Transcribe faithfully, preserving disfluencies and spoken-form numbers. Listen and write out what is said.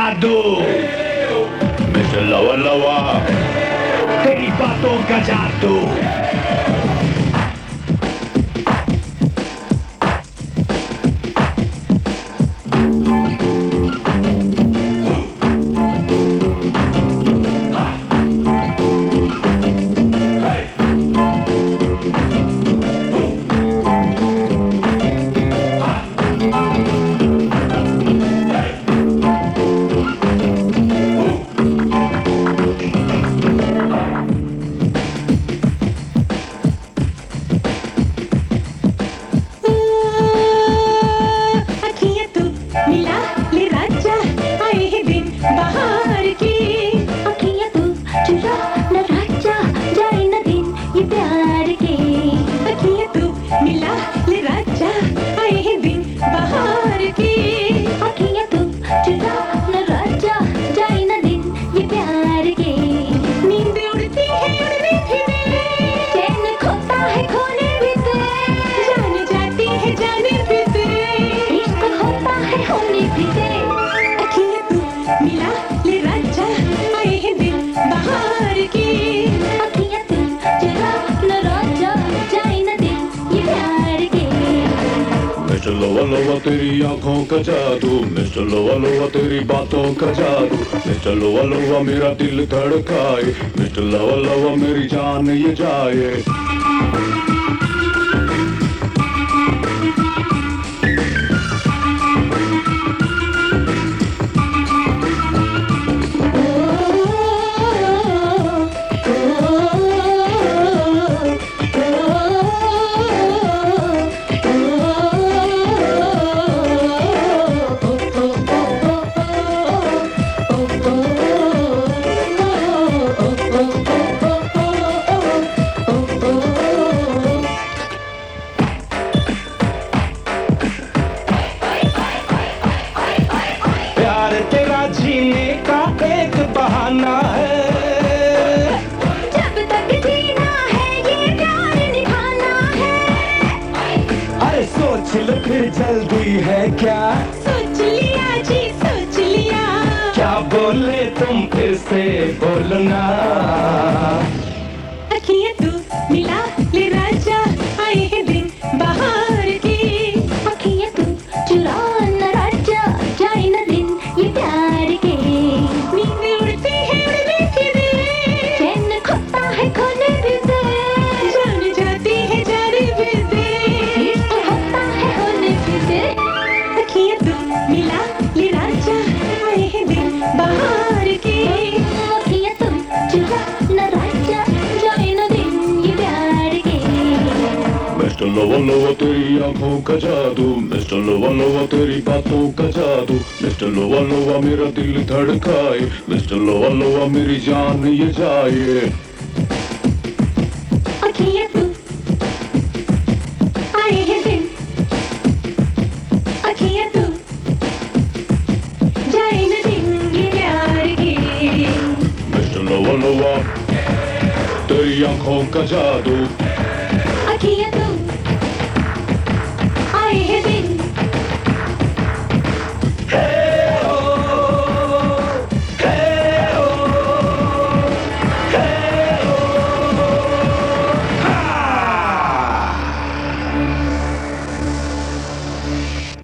जादू मिस्टर लवा लवा तेरी बातों का जादू। मिस्टर लवा लवा तेरी आंखों का जादू, मिस्टर लवा लवा तेरी बातों का जादू, मिस्टर लवा लवा मेरा दिल धड़काए, मिस्टर लवा लवा मेरी जान ये जाए। जीने का एक बहाना है, जब तक जीना है ये प्यार निभाना है। अरे सोच लो फिर जल्दी है क्या, सोच लिया जी सोच लिया, क्या बोले तुम फिर से बोलना। अखियाँ तू मिला ले राजा, आए हैं दिन बाहर के, अखियाँ तू चुरा न राजा, जाए न दिन ये प्यार के। नींद उड़ती है उड़ने की दे, चैन खोता है खोने भी दे, जान जाती है जाने भी दे, इश्क होता है होने भी दे। अखियाँ तू मिला ले राजा, आए हैं दिन बाहर के, अखियाँ तू चुरा न राजा, जाए न दिन ये प्यार के। मिस्टर लवा लवा तेरी आंखों का जादू, मिस्टर लवा लवा तेरी बातों का जादू, मिस्टर लवा लवा मेरा दिल धड़काए, मिस्टर लवा लवा मेरी जान ये जाए। अखियाँ तू आए हैं दिन, अखियाँ तू जाए न दिन ये प्यार के। मिस्टर लवा लवा तेरी आंखों का जादू,